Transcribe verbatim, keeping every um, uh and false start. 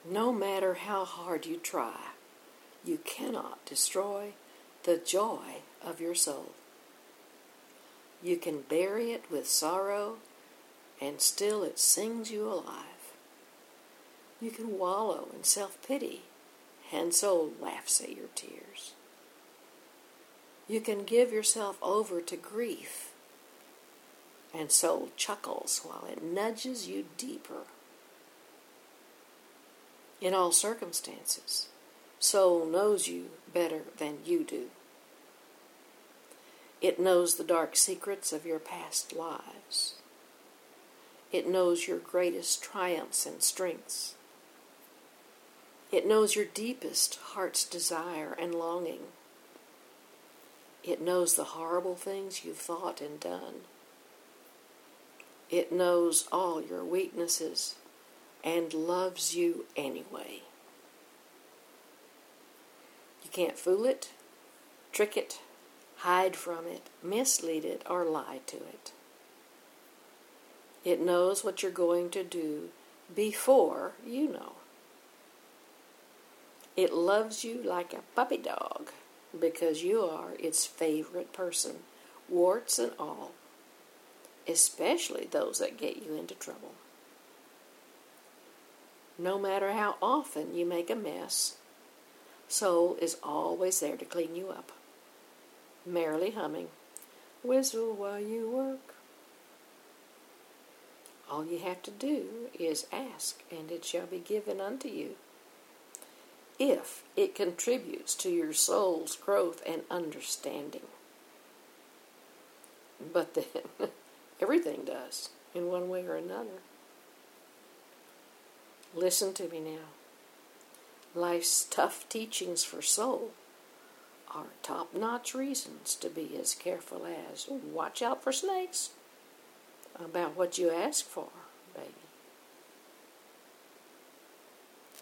No matter how hard you try, you cannot destroy the joy of your soul. You can bury it with sorrow, and still it sings you alive. You can wallow in self-pity, and soul laughs at your tears. You can give yourself over to grief, and soul chuckles while it nudges you deeper. In all circumstances, soul knows you better than you do. It knows the dark secrets of your past lives. It knows your greatest triumphs and strengths. It knows your deepest heart's desire and longing. It knows the horrible things you've thought and done. It knows all your weaknesses and loves you anyway. You can't fool it, trick it, hide from it, mislead it, or lie to it. It knows what you're going to do before you know. It loves you like a puppy dog because you are its favorite person, warts and all, especially those that get you into trouble. No matter how often you make a mess, soul is always there to clean you up, merrily humming, whistle while you work. All you have to do is ask, and it shall be given unto you, if it contributes to your soul's growth and understanding. But then, everything does, in one way or another. Listen to me now. Life's tough teachings for soul are top-notch reasons to be as careful as watch out for snakes about what you ask for, baby.